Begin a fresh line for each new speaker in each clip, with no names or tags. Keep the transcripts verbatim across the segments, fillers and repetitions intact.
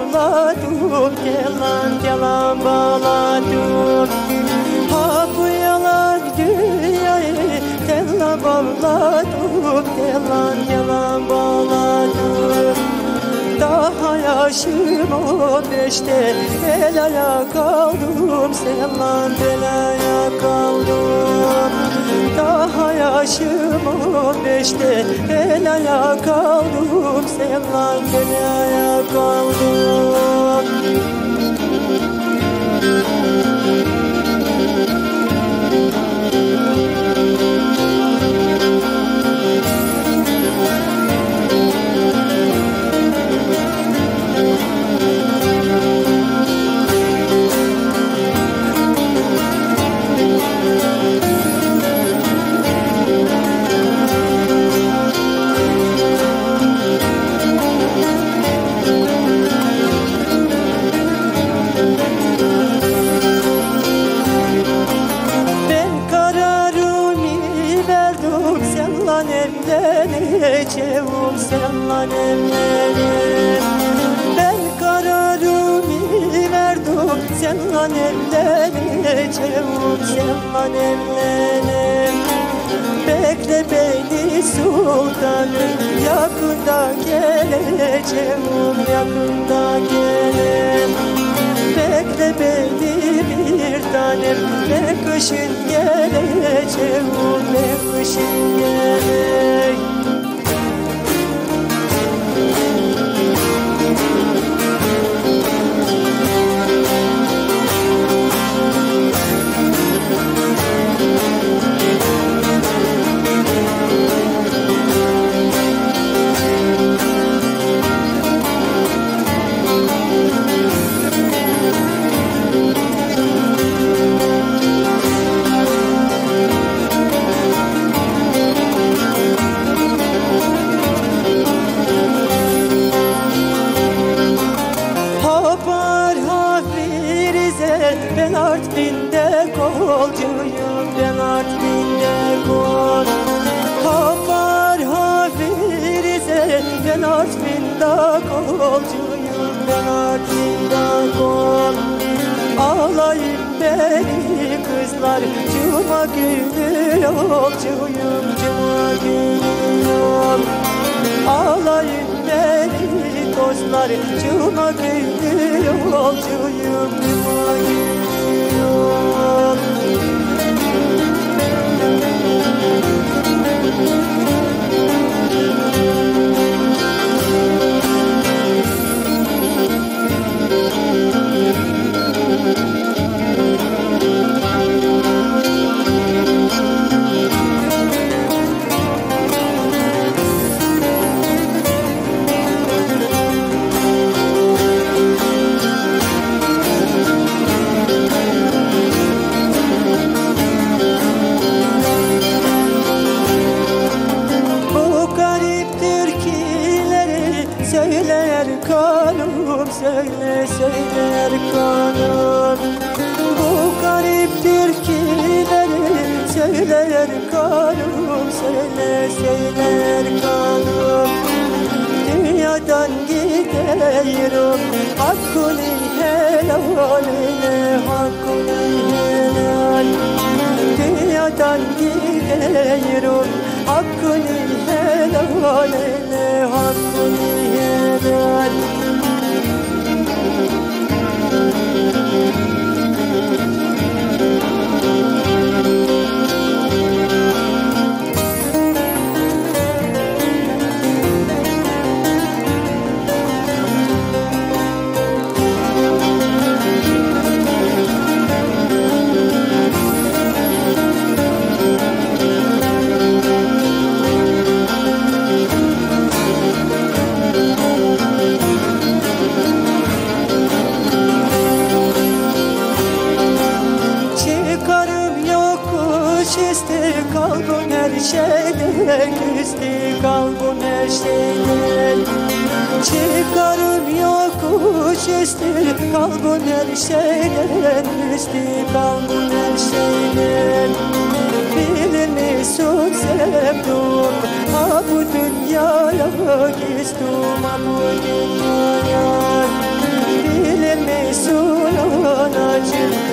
bağladım, yalan yalan bağladım. Ha bu yalan dünyayı yalan bağladım, yalan yalan bağladım. Daha yaşım on beşte belaya kaldım, yalan belaya kaldım. Daha yaşım on beşte belaya kaldım, yalan belaya kaldım. Evleneceğim, seninle evleneceğim. Ben kararımı verdim, seninle evleneceğim, seninle evleneceğim. Bekle beni sultanım, yakında geleceğim, yakında geleceğim. Bekle beni bir tanem, ne kışın geleceğim, ne kışın geleceğim. Ben Artvin'de kolcuyum, ben Artvin'de kol. Hapar Hafirize, ben Artvin'de kolcuyum, ben Artvin'de kol. Ağlayın beni kızlar, cuma günü yolcuyum, cuma günü yol. Ağlayın beni dostlar, cuma günü yolcuyum, cuma günü yol. Söyler kanım, söyle söyler kanım. Bu garip türküleri söyler kanım, söyle söyler kanım. Dünyadan gidiyorum, hakkını helal eyle, hakkını helal. Dünyadan gidiyorum, hakkını helal eyle, hakkını helal. Kalbim her şeyden küstü, kalbim her şeyden. Çıkarım yokuş üstü, kalbim her şeyden küstü, kalbim her şeyden. Bilir misin sevdum, ha bu dünyaya küstüm, ha bu dünyaya.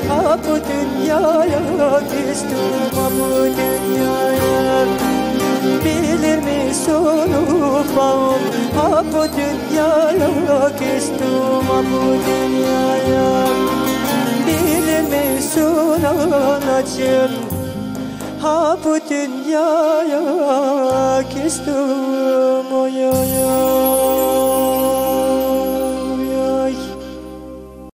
Ha bu dünyaya küstüm, ha bu dünyaya. Bilir misin ufağım, ha bu dünyaya küstüm, ha bu dünyaya. Bilir misin anacığım, ha bu dünyaya küstüm, oy oy oy.